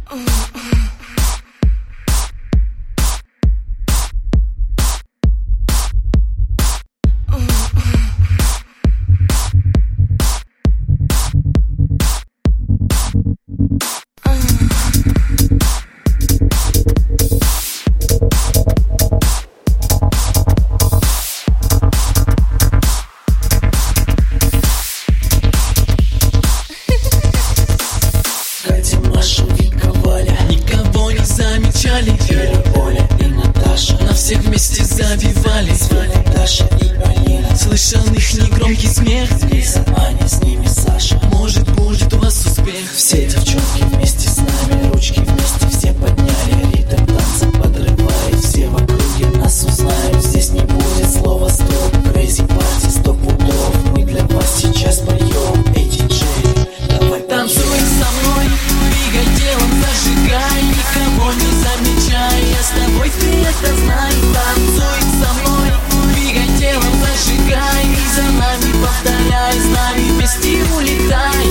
Никого не замечали. Вера, Оля и Наташа На всех вместе завивали. Света, Даша и Полина. Слышал их негромкий смех. Лиза, Аня, с ними Саша. Может, будет у вас успех. Все девчонки вместе с нами, ручки вместе все подняли. Ритм танца подрывает, все в округе нас узнают. Здесь не будет слова стоп. Crazy party 100 пудов. Мы для вас сейчас поем. Эй, диджей, давай Танцуй со мной, двигай телом, зажигай, никого не замечай. Я с тобой, ты это знай. Танцуй со мной, двигай телом, зажигай, и за нами повторяй, с нами вместе улетай.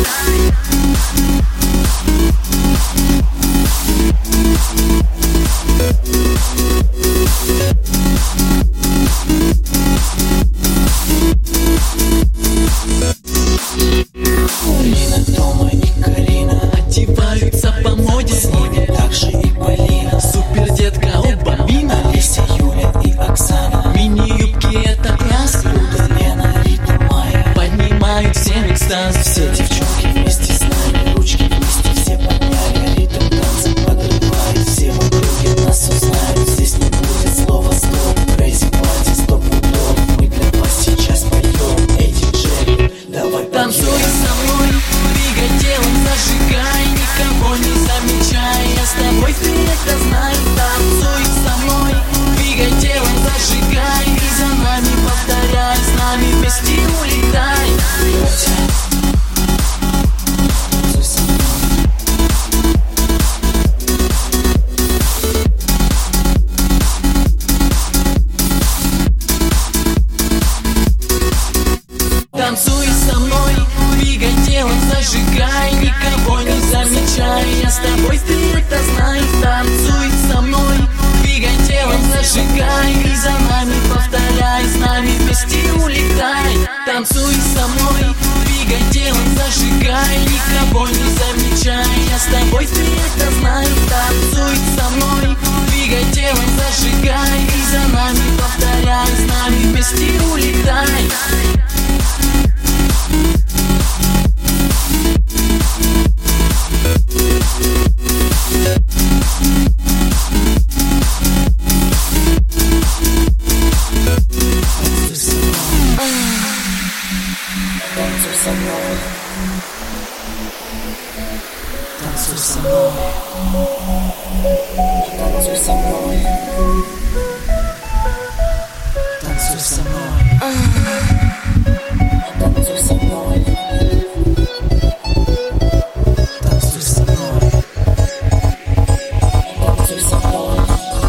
Рина, Тома и Карина Одеваются по моде, с ними также и Полина. супер детка, о бомбина. Олеся, Юля и Оксана. Мини-юбки это класс, Люда, Лена, Рита, Майя. поднимают всем экстаз. Все девчонки вместе с нами, ручки вместе все подняли. Ритм танца подрывает, все в округе нас узнают. Здесь не будет слова стоп. Crazy party 100 пудов. Мы для вас сейчас поем. Эй, диджей, давай Танцуй со мной, двигай телом, зажигай, никого не замечай. Я с тобой, ты это знай. Танцуй со мной, двигай телом, зажигай, и за нами повторяй, с нами вместе улетай. Танцуй со мной, двигай телом, зажигай, никого не замечай. Я с тобой, ты это знай. Танцуй со мной, двигай телом, зажигай, и за нами повторяй, с нами вместе улетай. Танцуй со мной, двигай телом, зажигай, никого не замечай. Я с тобой, ты это знай. Танцуй со мной, двигай телом, зажигай, и за нами повторяй, с нами вместе улетай. Танцуй со мной. Танцуй со мной. Танцуй со мной. Танцуй со мной. Танцуй со мной. Танцуй со мной. Танцуй со мной.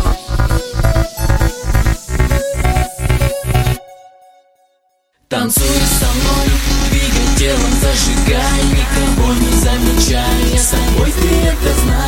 Танцуй со мной, двигай телом, зажигай, никого не замечай. Я с тобой, ты это знаешь.